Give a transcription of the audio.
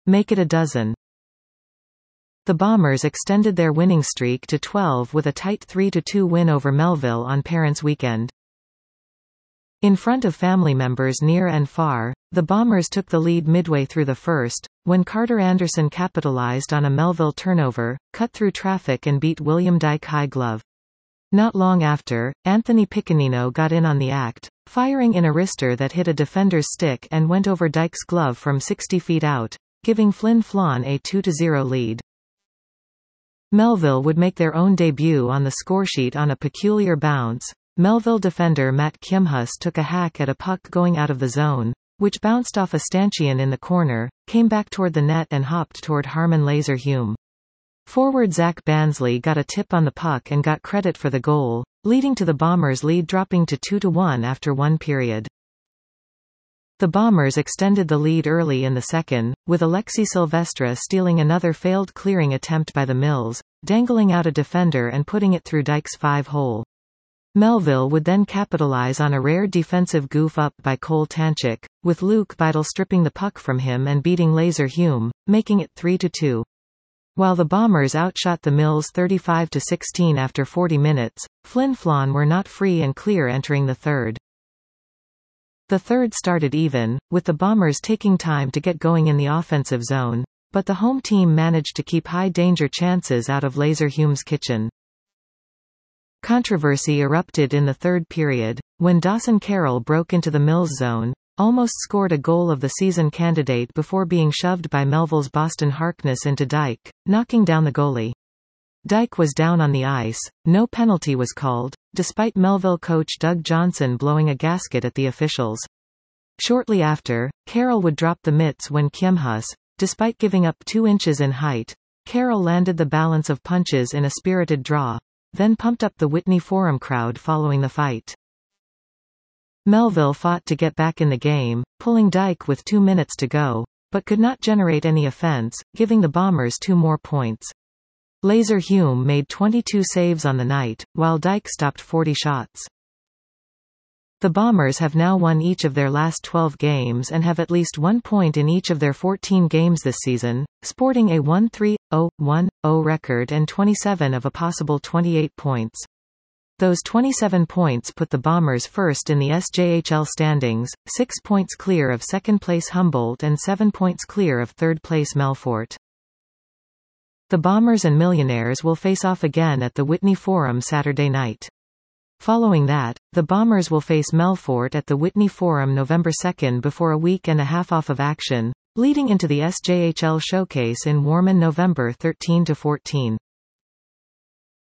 Make it a dozen. The Bombers extended their winning streak to 12 with a tight 3-2 win over Melville on Parents' Weekend. In front of family members near and far, the Bombers took the lead midway through the first, when Carter Anderson capitalized on a Melville turnover, cut through traffic and beat William Dyke high glove. Not long after, Anthony Piccinino got in on the act, firing in a wrister that hit a defender's stick and went over Dyke's glove from 60 feet out, giving Flin Flon a 2-0 lead. Melville would make their own debut on the scoresheet on a peculiar bounce. Melville defender Matt Kimhus took a hack at a puck going out of the zone, which bounced off a stanchion in the corner, came back toward the net and hopped toward Harmon Laser-Hume. Forward Zach Bansley got a tip on the puck and got credit for the goal, leading to the Bombers' lead dropping to 2-1 after one period. The Bombers extended the lead early in the second, with Alexi Silvestre stealing another failed clearing attempt by the Mills, dangling out a defender and putting it through Dyke's 5-hole. Melville would then capitalize on a rare defensive goof-up by Cole Tanchik, with Luke Beidel stripping the puck from him and beating Laser-Hume, making it 3-2. While the Bombers outshot the Mills 35-16 after 40 minutes, Flin Flon were not free and clear entering the third. The third started even, with the Bombers taking time to get going in the offensive zone, but the home team managed to keep high-danger chances out of Laser-Hume's kitchen. Controversy erupted in the third period, when Dawson Carroll broke into the Mills zone, almost scored a goal of the season candidate before being shoved by Melville's Boston Harkness into Dyke, knocking down the goalie. Dyke was down on the ice, no penalty was called, despite Melville coach Doug Johnson blowing a gasket at the officials. Shortly after, Carroll would drop the mitts when Kimhus, despite giving up 2 inches in height, Carroll landed the balance of punches in a spirited draw, then pumped up the Whitney Forum crowd following the fight. Melville fought to get back in the game, pulling Dyke with 2 minutes to go, but could not generate any offense, giving the Bombers 2 more points. Laser-Hume made 22 saves on the night, while Dyke stopped 40 shots. The Bombers have now won each of their last 12 games and have at least 1 point in each of their 14 games this season, sporting a 1-3-0-1-0 record and 27 of a possible 28 points. Those 27 points put the Bombers first in the SJHL standings, 6 points clear of second-place Humboldt and 7 points clear of third-place Melfort. The Bombers and Millionaires will face off again at the Whitney Forum Saturday night. Following that, the Bombers will face Melfort at the Whitney Forum November 2 before a week and a half off of action, leading into the SJHL Showcase in Warman November 13-14.